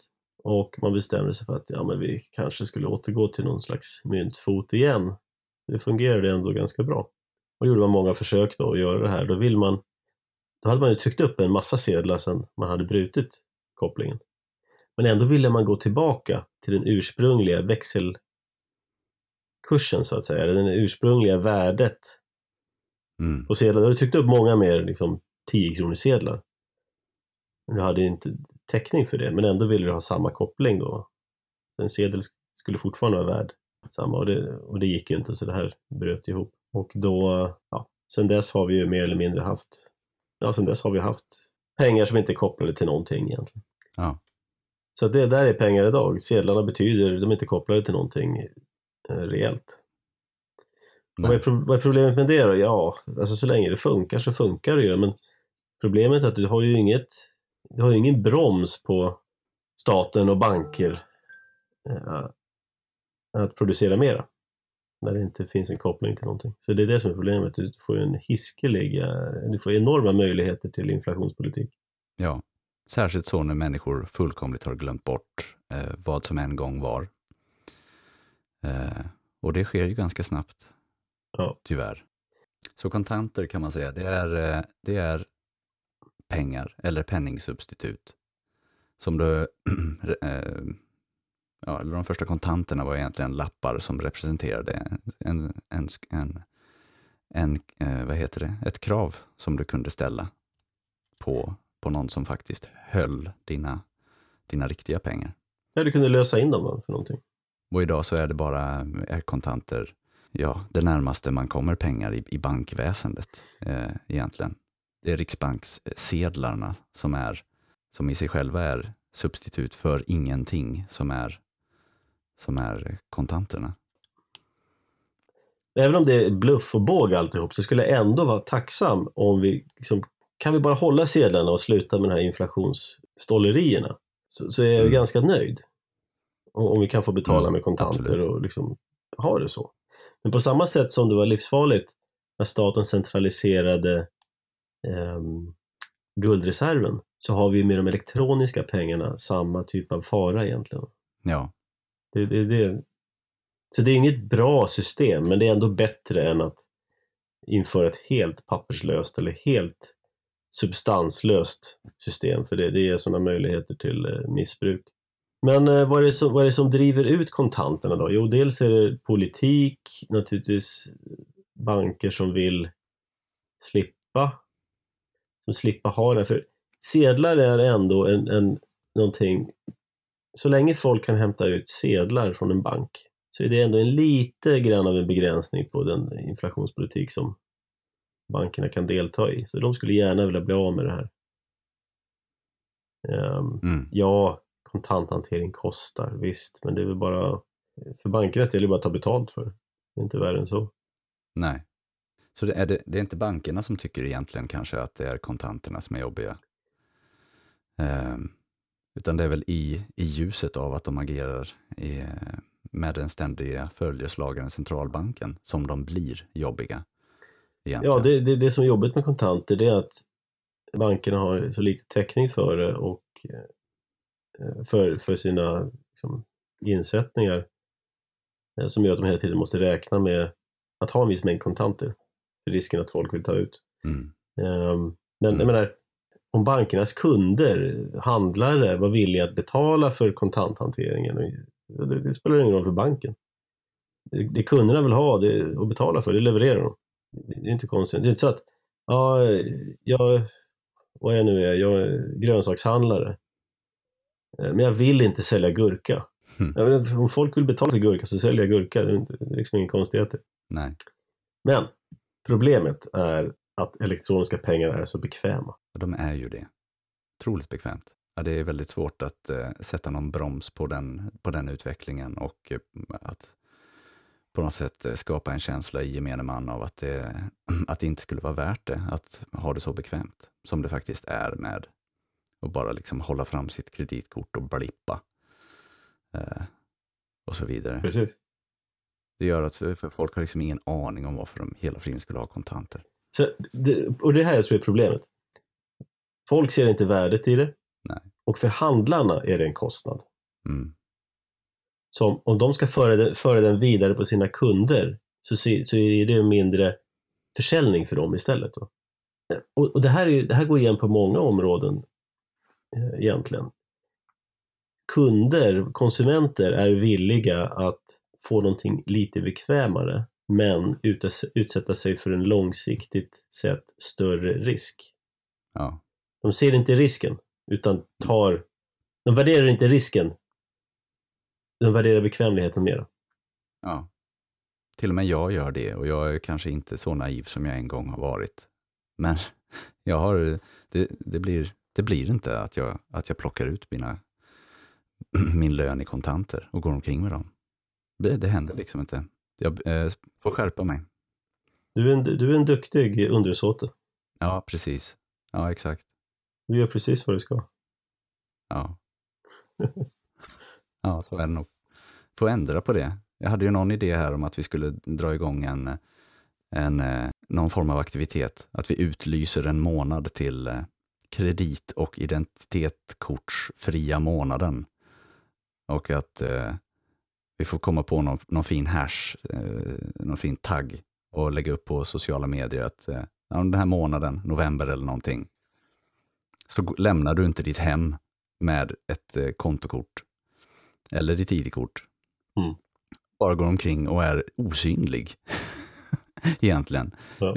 Och man bestämde sig för att men vi kanske skulle återgå till någon slags myntfot igen. Det fungerade ändå ganska bra. Och då gjorde man många försök då att göra det här. Då hade man ju tryckt upp en massa sedlar sedan man hade brutit kopplingen. Men ändå ville man gå tillbaka till den ursprungliga växelkursen så att säga. Det ursprungliga värdet på sedlar. Då hade tryckt upp många mer 10-kronorssedlar. Men du hade inte täckning för det. Men ändå ville du ha samma koppling då. En sedel skulle fortfarande vara värd samma. Och det gick ju inte, så det här bröt ihop. Och då, sen dess har vi ju mer eller mindre haft pengar som inte är kopplade till någonting egentligen. Ja. Så det där är pengar idag. Sedlarna betyder, de är inte kopplade till någonting reellt. Vad är problemet med det då? Ja, alltså så länge det funkar så funkar det ju. Men problemet är att du har ju ingen broms på staten och banker att producera mera. När det inte finns en koppling till någonting. Så det är det som är problemet. Du får enorma möjligheter till inflationspolitik. Ja, särskilt så när människor fullkomligt har glömt bort vad som en gång var. Och det sker ju ganska snabbt. Ja. Tyvärr. Så kontanter kan man säga, det är pengar eller penningsubstitut. Som eller de första kontanterna var egentligen lappar som representerade ett krav som du kunde ställa på någon som faktiskt höll dina riktiga pengar. Ja, du kunde lösa in dem för någonting. Och idag så är det bara kontanter, det närmaste man kommer pengar i bankväsendet egentligen. Det är riksbankssedlarna som i sig själva är substitut för ingenting som är kontanterna. Även om det är bluff och båg alltihop, så skulle jag ändå vara tacksam om vi kan vi bara hålla sedlarna och sluta med de här inflationsstollerierna, så är jag ganska nöjd. Om vi kan få betala med kontanter, absolut. Och ha det så. Men på samma sätt som det var livsfarligt när staten centraliserade guldreserven, så har vi med de elektroniska pengarna samma typ av fara egentligen. Ja. Så det är inget bra system, men det är ändå bättre än att införa ett helt papperslöst eller helt substanslöst system, för det ger sådana möjligheter till missbruk. Men vad är det som driver ut kontanterna då? Jo, dels är det politik, naturligtvis banker som vill slippa ha det. För sedlar är ändå någonting, så länge folk kan hämta ut sedlar från en bank, så är det ändå en lite grann av en begränsning på den inflationspolitik som bankerna kan delta i. Så de skulle gärna vilja bli av med det här. Ja, kontanthantering kostar, visst, men det är väl bara, för bankernas del är det bara att ta betalt för. Det är inte värre än så. Nej. Så det är inte bankerna som tycker egentligen kanske att det är kontanterna som är jobbiga. Utan det är väl i ljuset av att de agerar med den ständiga följeslagaren centralbanken som de blir jobbiga. Egentligen. Ja, det som är jobbigt med kontanter, det är att bankerna har så lite täckning för det och för sina insättningar, som gör att de hela tiden måste räkna med att ha en viss mängd kontanter för risken att folk vill ta ut. Men jag menar, om bankernas kunder, handlare, var villiga att betala för kontanthanteringen, det spelar ingen roll för banken. Det kunderna vill ha det och betala för, det levererar de. Det är inte konstigt. Det är inte så att vad jag nu är, jag är grönsakshandlare, men jag vill inte sälja gurka. Om folk vill betala för gurka så säljer jag gurka. Det är liksom ingen konstigheter. Nej. Men problemet är att elektroniska pengar är så bekväma. De är ju det. Otroligt bekvämt. Ja, det är väldigt svårt att sätta någon broms på den utvecklingen och att på något sätt skapa en känsla i gemene man av att det inte skulle vara värt det att ha det så bekvämt som det faktiskt är med att bara hålla fram sitt kreditkort och blippa och så vidare. Precis. Det gör att för folk har ingen aning om varför de hela friden skulle ha kontanter. Och det här jag tror är problemet. Folk ser inte värdet i det. Nej. Och för handlarna är det en kostnad. Mm. Så om de ska föra den vidare på sina kunder så är det mindre försäljning för dem istället. Då. Och det här går igen på många områden egentligen. Kunder, konsumenter är villiga att få någonting lite bekvämare men utsätta sig för en långsiktigt sett större risk. Ja. De ser inte risken utan de värderar inte risken. De värderar bekvämligheten mer. Ja. Till och med jag gör det, och jag är kanske inte så naiv som jag en gång har varit. Men det blir inte att jag plockar ut min lön i kontanter och går omkring med dem. Det händer liksom inte. Jag får skärpa mig. Du är en duktig undersåte. Ja, precis. Ja, exakt. Du gör precis vad du ska. Ja. Ja, så är det nog. Får ändra på det. Jag hade ju någon idé här om att vi skulle dra igång någon form av aktivitet. Att vi utlyser en månad till kredit- och identitetskortsfria månaden. Och att vi får komma på någon fin hash, någon fin tagg och lägga upp på sociala medier att den här månaden, november eller någonting, så lämnar du inte ditt hem med ett kontokort eller ditt ID-kort. Mm. Bara går omkring och är osynlig egentligen. Ja.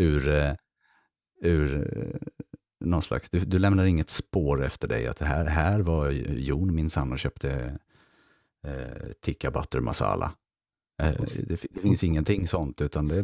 Ur någon slags, du lämnar inget spår efter dig att här var Jon minsann och köpte tikka butter masala. Det finns ingenting sånt, utan det är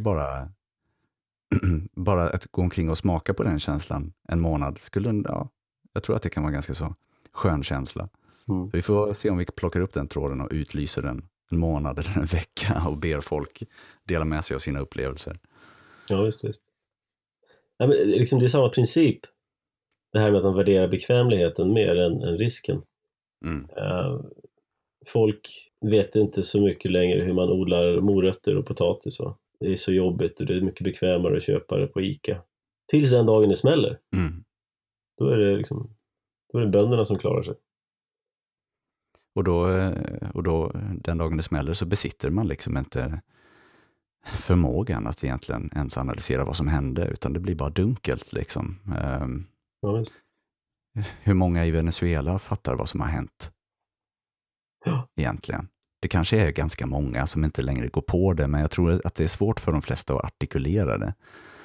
bara att gå omkring och smaka på den känslan en månad jag tror att det kan vara ganska så skön känsla. Mm. Vi får se om vi plockar upp den tråden och utlyser den en månad eller en vecka och ber folk dela med sig av sina upplevelser. Ja, visst. Ja, men liksom det är samma princip. Det här med att man värderar bekvämligheten mer än risken. Mm. Folk vet inte så mycket längre hur man odlar morötter och potatis. Va? Det är så jobbigt och det är mycket bekvämare att köpa det på ICA. Tills den dagen det smäller. Mm. Då är det bönderna som klarar sig. Och då den dagen det smäller så besitter man liksom inte förmågan att egentligen ens analysera vad som hände, utan det blir bara dunkelt liksom. Ja, visst. Hur många i Venezuela fattar vad som har hänt? Ja. Egentligen. Det kanske är ganska många som inte längre går på det, men jag tror att det är svårt för de flesta att artikulera det.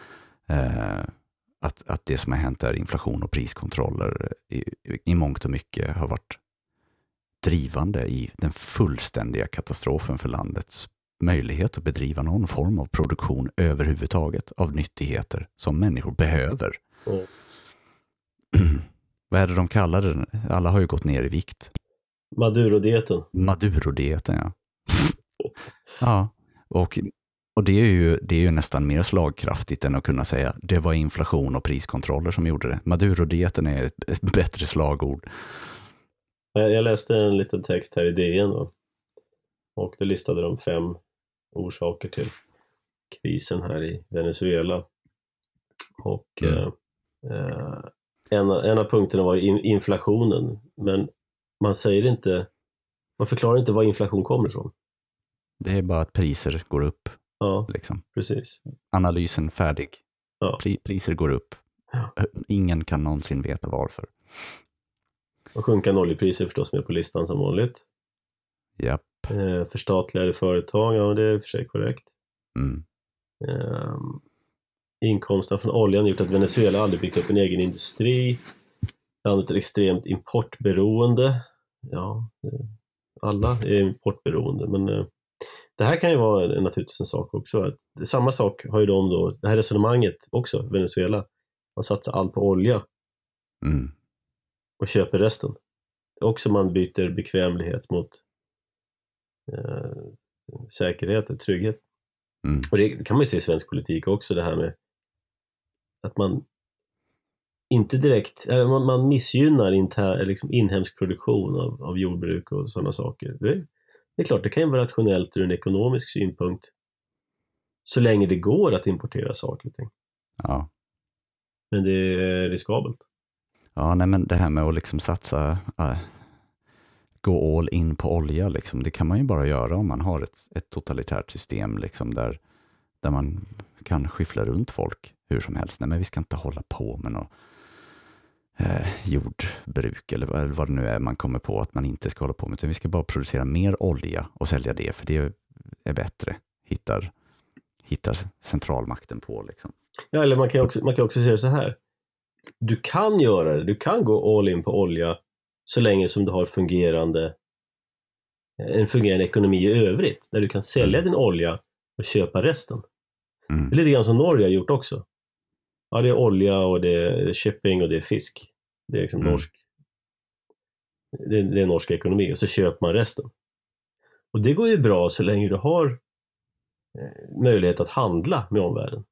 Att det som har hänt är inflation och priskontroller i mångt och mycket har varit drivande i den fullständiga katastrofen för landets möjlighet att bedriva någon form av produktion överhuvudtaget av nyttigheter som människor behöver. Mm. Vad är det de kallar det? Alla har ju gått ner i vikt. Maduro-dieten. Maduro-dieten, ja. Ja, och det är ju nästan mer slagkraftigt än att kunna säga det var inflation och priskontroller som gjorde det. Maduro-dieten är ett bättre slagord. Jag läste en liten text här i DN då, och det listade de 5 orsaker till krisen här i Venezuela. Och en av punkterna var inflationen, men man förklarar inte var inflation kommer ifrån. Det är bara att priser går upp. Ja, liksom. Precis. Analysen färdig. Ja. Priser går upp. Ja. Ingen kan någonsin veta varför. Och sjunkande oljepriser förstås med på listan som vanligt. Japp. Förstatligade företag, ja det är för sig korrekt. Mm. Inkomsterna från oljan har gjort att Venezuela aldrig byggt upp en egen industri. Landet är extremt importberoende. Ja, alla är importberoende, men det här kan ju vara naturligtvis en sak också. Att samma sak har ju det här resonemanget också, Venezuela. Man satsar allt på olja. Mm. Och köper resten. Också man byter bekvämlighet mot säkerhet, trygghet. Mm. Och det kan man ju se i svensk politik också, det här med att man inte direkt, man missgynnar inhemsk produktion av jordbruk och sådana saker. Det är klart, det kan ju vara rationellt ur en ekonomisk synpunkt så länge det går att importera saker och ting. Ja. Men det är riskabelt. Ja, nej, men det här med att liksom satsa gå all in på olja. Liksom. Det kan man ju bara göra om man har ett totalitärt system liksom, där man kan skyffla runt folk hur som helst. Nej, men vi ska inte hålla på med något jordbruk eller vad det nu är man kommer på att man inte ska hålla på med. Utan vi ska bara producera mer olja och sälja det, för det är bättre. Hittar centralmakten på liksom. Ja, eller man kan också säga så här. Du kan göra det. Du kan gå all in på olja så länge som du har en fungerande ekonomi i övrigt, där du kan sälja din olja och köpa resten. Det är lite grann som Norge har gjort också. Ja, det är olja och det är shipping och det är fisk. Det är liksom norsk. Det är norsk ekonomi, och så köper man resten. Och det går ju bra så länge du har möjlighet att handla med omvärlden.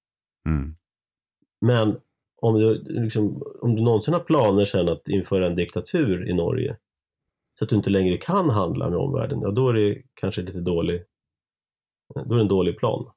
Men om du någonsin har planer sen att införa en diktatur i Norge, så att du inte längre kan handla med omvärlden, ja, då är det kanske lite dålig. Då är det en dålig plan.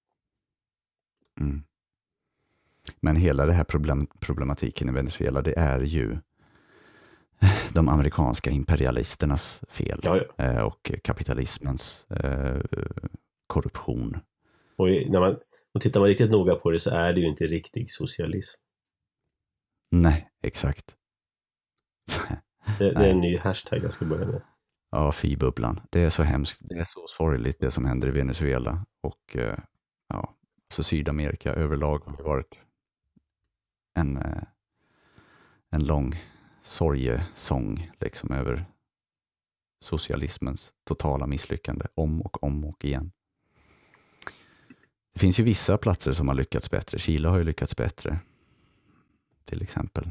Men hela det här problematiken i Venezuela, det är ju de amerikanska imperialisternas fel. Ja. Och kapitalismens korruption. Och tittar man riktigt noga på det, så är det ju inte riktig socialism. Nej, exakt. Det är en ny hashtag jag ska börja med. Ja, fy-bubblan. Det är så hemskt. Det är så sorgligt det som händer i Venezuela. Och så Sydamerika överlag har varit en lång sorgesång liksom över socialismens totala misslyckande om och igen. Det finns ju vissa platser som har lyckats bättre. Chile har ju lyckats bättre, till exempel,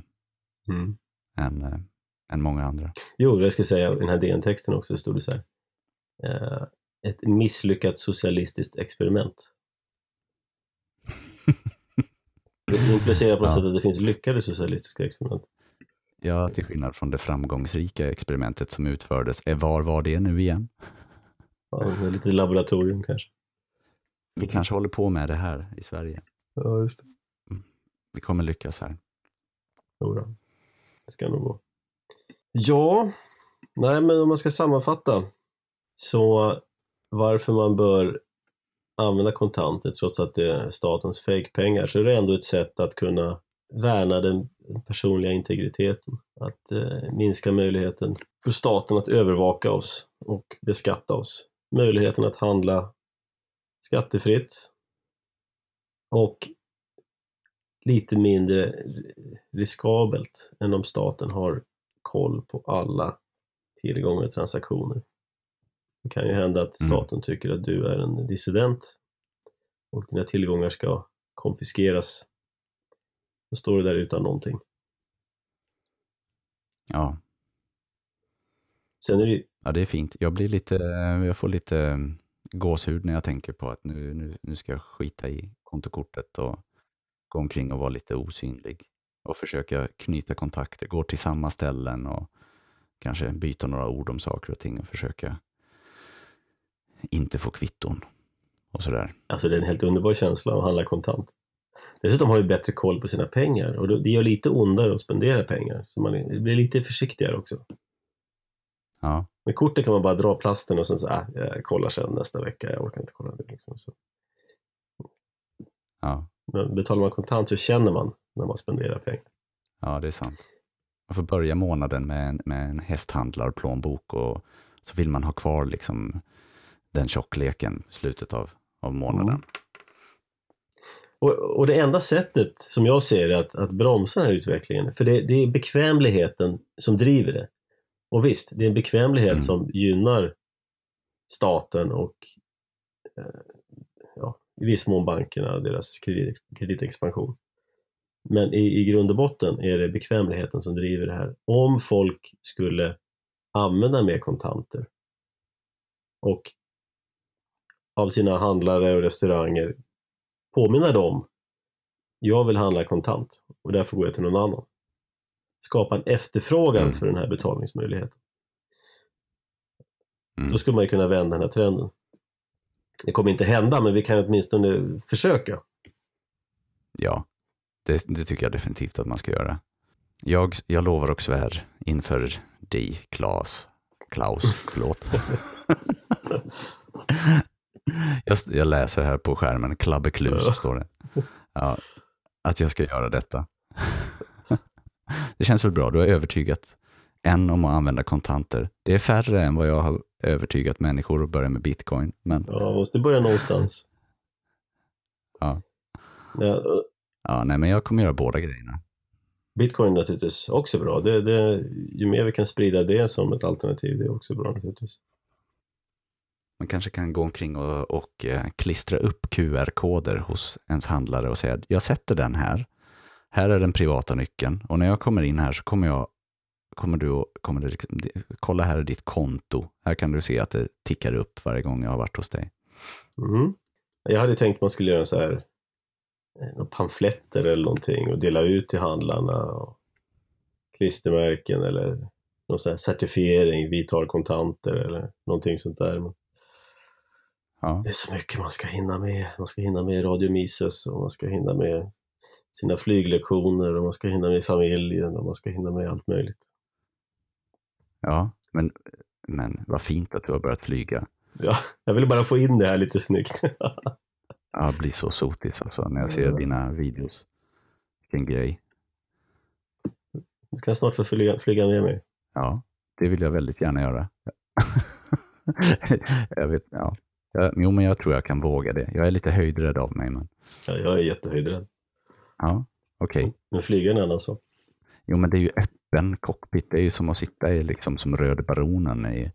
än många andra. Jo, jag skulle säga i den här DN-texten också stod det så här. Ett misslyckat socialistiskt experiment. Det implicerar på något sätt att det finns lyckade socialistiska experiment. Ja, till skillnad från det framgångsrika experimentet som utfördes. Var var det nu igen? Ja, lite laboratorium kanske. Vi kanske håller på med det här i Sverige. Ja, just det. Vi kommer lyckas här. Jodå. Det ska nog gå. Ja, nej, men om man ska sammanfatta, så varför man bör använda kontanter trots att det är statens fake-pengar, så är det ändå ett sätt att kunna värna den personliga integriteten, att minska möjligheten för staten att övervaka oss och beskatta oss, möjligheten att handla skattefritt och lite mindre riskabelt än om staten har koll på alla tillgångar och transaktioner. Det kan ju hända att staten tycker att du är en dissident och dina tillgångar ska konfiskeras. Då står du där utan någonting. Ja. Sen är det... Ja, det är fint. Jag får lite gåshud när jag tänker på att nu ska jag skita i kontokortet och gå omkring och vara lite osynlig. Och försöka knyta kontakter, gå till samma ställen och kanske byta några ord om saker och ting och försöka inte få kvitton och sådär. Alltså det är en helt underbar känsla att handla kontant. Dessutom har vi bättre koll på sina pengar och det gör lite ondare att spendera pengar. Så man blir lite försiktigare också. Ja. Med kortet kan man bara dra plasten och sen så jag kollar sen nästa vecka, jag orkar inte kolla det. Liksom, så. Ja. Men betalar man kontant så känner man när man spenderar pengar. Ja, det är sant. Man får börja månaden med en hästhandlarplånbok och så vill man ha kvar liksom den tjockleken slutet av månaden. Och det enda sättet som jag ser är att bromsa den här utvecklingen, för det är bekvämligheten som driver det. Och visst, det är en bekvämlighet som gynnar staten och i viss mån bankerna och deras kreditexpansion. Men i grund och botten är det bekvämligheten som driver det här. Om folk skulle använda mer kontanter och av sina handlare och restauranger påminna dem, jag vill handla kontant och därför går jag till någon annan. Skapa en efterfrågan för den här betalningsmöjligheten. Då skulle man ju kunna vända den här trenden. Det kommer inte hända, men vi kan åtminstone försöka. Ja, det tycker jag definitivt att man ska göra. Jag lovar och svär inför dig, Claes, Klaus, förlåt. Jag läser här på skärmen, Klabbeklus står det. Ja, att jag ska göra detta. Det känns väl bra, du har övertygat en om att använda kontanter. Det är färre än vad jag har övertygat människor att börja med bitcoin. Men... Ja, måste börja någonstans. Ja. Ja, Ja, nej, men jag kommer göra båda grejerna. bitcoin är naturligtvis också bra. Ju mer vi kan sprida det som ett alternativ, det är också bra naturligtvis. Man kanske kan gå omkring och klistra upp QR-koder hos ens handlare och säga, jag sätter den här. Här är den privata nyckeln. Och när jag kommer in här så kommer du liksom, kolla här är ditt konto. Här kan du se att det tickar upp varje gång jag har varit hos dig. Mm. Jag hade tänkt att man skulle göra så här några pamfletter eller någonting och dela ut till handlarna och klistermärken eller någon sån här certifiering, vi tar kontanter eller någonting sånt där. Men ja. Det är så mycket man ska hinna med. Man ska hinna med Radio Mises och man ska hinna med sina flyglektioner och man ska hinna med familjen och man ska hinna med allt möjligt. Ja, men vad fint att du har börjat flyga. Ja, jag ville bara få in det här lite snyggt. Jag blir så sotis alltså när jag ser dina videos. Vilken grej. Du ska snart få flyga med mig. Ja, det vill jag väldigt gärna göra. Jag vet, ja. Jo, men jag tror jag kan våga det. Jag är lite höjdrädd av mig. Men... Ja, jag är jättehöjdrädd. Ja, okej. Okay. Men flyga en annan sak. Jo, men det är ju öppen cockpit. Det är ju som att sitta i liksom som Röde baronen i,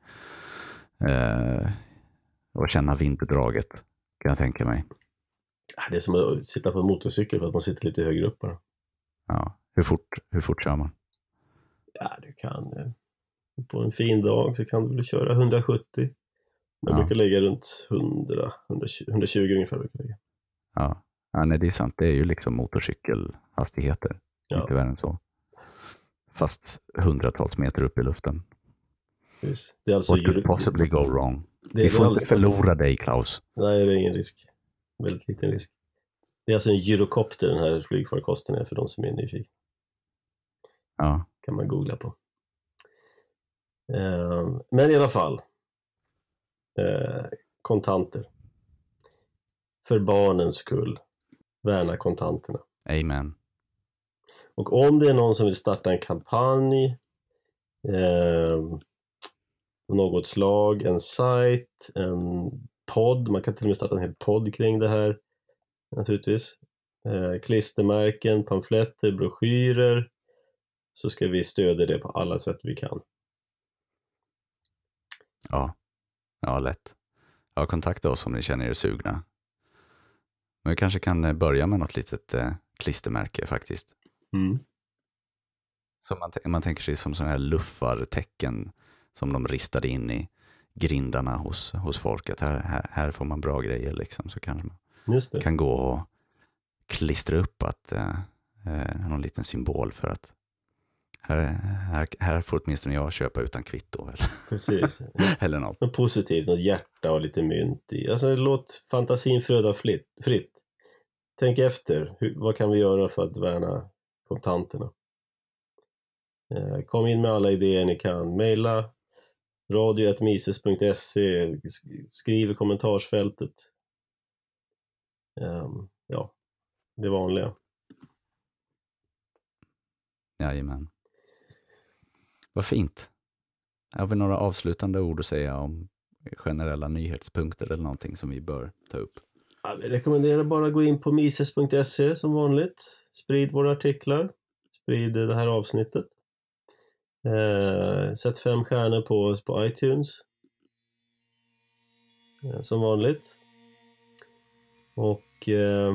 och känna vinddraget, kan jag tänka mig. Det är som att sitta på en motorcykel för att man sitter lite högre upp bara. Ja, hur fort kör man? Ja, du kan på en fin dag så kan du väl köra 170. Jag brukar lägga runt 120 ungefär. Brukar jag lägga. Ja, nej, det är sant. Det är ju liksom motorcykelhastigheter. Ja. Inte värre än så. Fast hundratals meter upp i luften. Precis. Det är alltså What could possibly go wrong? Vi får inte förlora dig, Klaus. Nej, det är ingen risk. Väldigt liten risk. Det är alltså en gyrokopter, den här flygfarkosten är, för de som är nyfikna. Ja. Kan man googla på. Men i alla fall. Kontanter. För barnens skull. Värna kontanterna. Amen. Och om det är någon som vill starta en kampanj, något slag, en sajt, en podd, man kan till och med starta en hel podd kring det här naturligtvis, klistermärken, pamfletter, broschyrer, så ska vi stödja det på alla sätt vi kan. Ja, lätt. Ja, kontakta oss om ni känner er sugna. Men vi kanske kan börja med något litet klistermärke faktiskt. Mm. Så man tänker sig som sådana här luffartecken som de ristade in i grindarna hos folket. Här får man bra grejer liksom, så kanske man kan gå och klistra upp någon liten symbol för att här får åtminstone jag köpa utan kvitto. Eller, precis. eller något. Något positivt, något hjärta och lite mynt i. Alltså låt fantasin flöda fritt. Tänk efter, vad kan vi göra för att värna kontanterna? Kom in med alla idéer ni kan. Maila radio@mises.se, skriv i kommentarsfältet. Ja, det vanliga. Jajamän. Vad fint. Har vi några avslutande ord att säga om generella nyhetspunkter eller någonting som vi bör ta upp? Ja, vi rekommenderar bara att gå in på mises.se som vanligt. Sprid våra artiklar. Sprid det här avsnittet. Sätt 5 stjärnor på oss på iTunes. Som vanligt. Och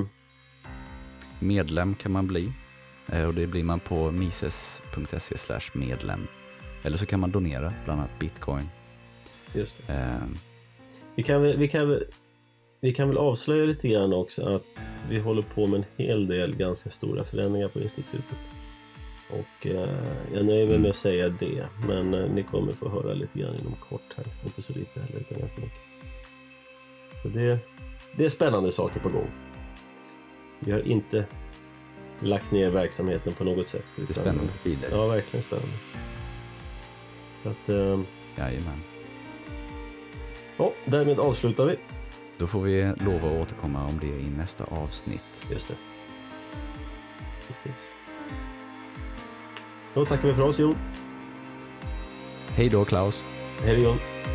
medlem kan man bli. Och det blir man på mises.se/medlem. Eller så kan man donera, bland annat bitcoin. Just det. Vi kan väl avslöja lite grann också att vi håller på med en hel del ganska stora förändringar på institutet. Och jag nöjer mig med att säga det. Men ni kommer få höra lite grann inom kort här. Inte så lite heller, utan ganska mycket. Så det är spännande saker på gång. Vi har inte lagt ner verksamheten på något sätt. Det är spännande tider. Ja, verkligen spännande. Så att Jajamän. Ja, därmed avslutar vi. Då får vi lov att återkomma om det i nästa avsnitt. Just det. Precis. Då tackar vi för oss, Jon. Hej då, Klaus. Hej då, Jon.